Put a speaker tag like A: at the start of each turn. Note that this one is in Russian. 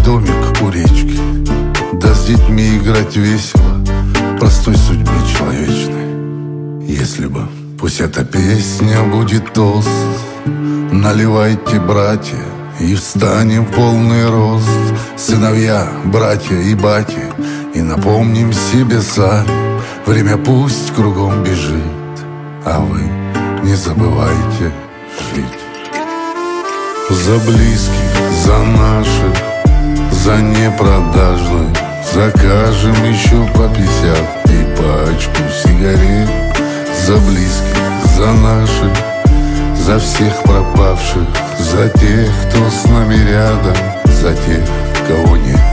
A: домик у речки, да с детьми играть весело, простой судьбе человечной. Если бы, пусть эта песня будет тост. Наливайте, братья, и встанем в полный рост, сыновья, братья и бати, и напомним себе сами: время пусть кругом бежит, а вы не забывайте жить. За близких, за наших, за непродажных закажем еще по 50 и пачку сигарет. За близких, за наших, за всех пропавших, за тех, кто с нами рядом, за тех, кого нет.